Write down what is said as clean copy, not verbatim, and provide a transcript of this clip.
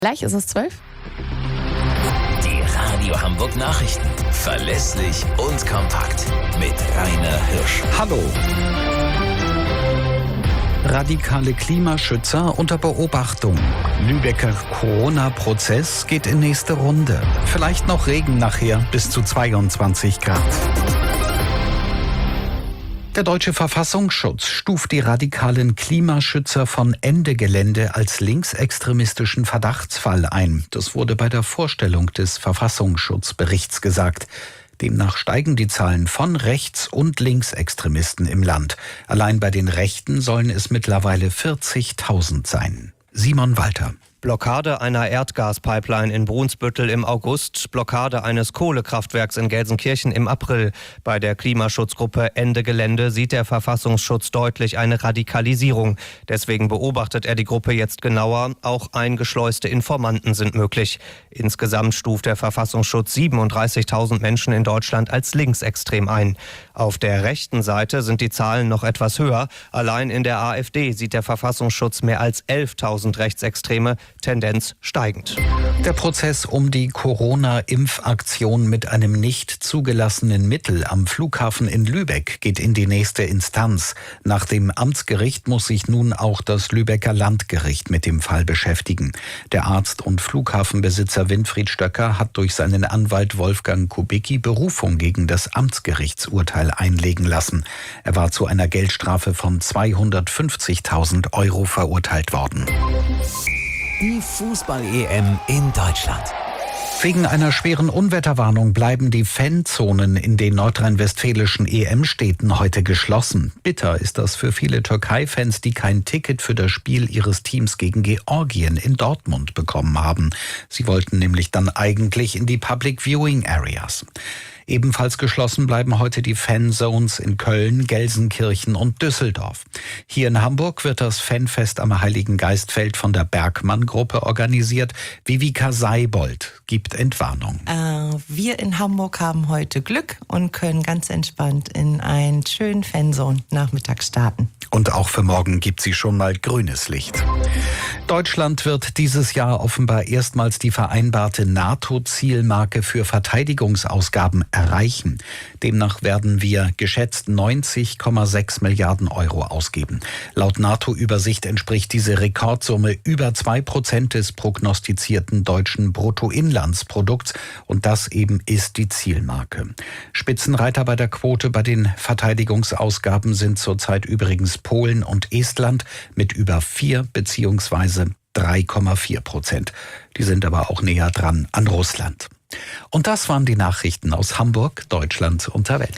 Gleich ist es 12. Die Radio Hamburg Nachrichten. Verlässlich und kompakt. Mit Rainer Hirsch. Hallo. Radikale Klimaschützer unter Beobachtung. Lübecker Corona-Prozess geht in nächste Runde. Vielleicht noch Regen nachher bis zu 22 Grad. Der deutsche Verfassungsschutz stuft die radikalen Klimaschützer von Ende Gelände als linksextremistischen Verdachtsfall ein. Das wurde bei der Vorstellung des Verfassungsschutzberichts gesagt. Demnach steigen die Zahlen von Rechts- und Linksextremisten im Land. Allein bei den Rechten sollen es mittlerweile 40.000 sein. Simon Walter. Blockade einer Erdgaspipeline in Brunsbüttel im August, Blockade eines Kohlekraftwerks in Gelsenkirchen im April. Bei der Klimaschutzgruppe Ende Gelände sieht der Verfassungsschutz deutlich eine Radikalisierung. Deswegen beobachtet er die Gruppe jetzt genauer. Auch eingeschleuste Informanten sind möglich. Insgesamt stuft der Verfassungsschutz 37.000 Menschen in Deutschland als linksextrem ein. Auf der rechten Seite sind die Zahlen noch etwas höher. Allein in der AfD sieht der Verfassungsschutz mehr als 11.000 Rechtsextreme, Tendenz steigend. Der Prozess um die Corona-Impfaktion mit einem nicht zugelassenen Mittel am Flughafen in Lübeck geht in die nächste Instanz. Nach dem Amtsgericht muss sich nun auch das Lübecker Landgericht mit dem Fall beschäftigen. Der Arzt und Flughafenbesitzer Winfried Stöcker hat durch seinen Anwalt Wolfgang Kubicki Berufung gegen das Amtsgerichtsurteil einlegen lassen. Er war zu einer Geldstrafe von 250.000 Euro verurteilt worden. Die Fußball-EM in Deutschland. Wegen einer schweren Unwetterwarnung bleiben die Fanzonen in den nordrhein-westfälischen EM-Städten heute geschlossen. Bitter ist das für viele Türkei-Fans, die kein Ticket für das Spiel ihres Teams gegen Georgien in Dortmund bekommen haben. Sie wollten nämlich dann eigentlich in die Public Viewing Areas. Ebenfalls geschlossen bleiben heute die Fanzones in Köln, Gelsenkirchen und Düsseldorf. Hier in Hamburg wird das Fanfest am Heiligen Geistfeld von der Bergmann-Gruppe organisiert. Vivica Seibold gibt Entwarnung. Wir in Hamburg haben heute Glück und können ganz entspannt in einen schönen Fanzone-Nachmittag starten. Und auch für morgen gibt sie schon mal grünes Licht. Deutschland wird dieses Jahr offenbar erstmals die vereinbarte NATO-Zielmarke für Verteidigungsausgaben erreichen. Demnach werden wir geschätzt 90,6 Milliarden Euro ausgeben. Laut NATO-Übersicht entspricht diese Rekordsumme über 2% des prognostizierten deutschen Bruttoinlandsprodukts. Und das eben ist die Zielmarke. Spitzenreiter bei der Quote bei den Verteidigungsausgaben sind zurzeit übrigens Polen und Estland mit über 4 bzw. 3,4%. Die sind aber auch näher dran an Russland. Und das waren die Nachrichten aus Hamburg, Deutschland und der Welt.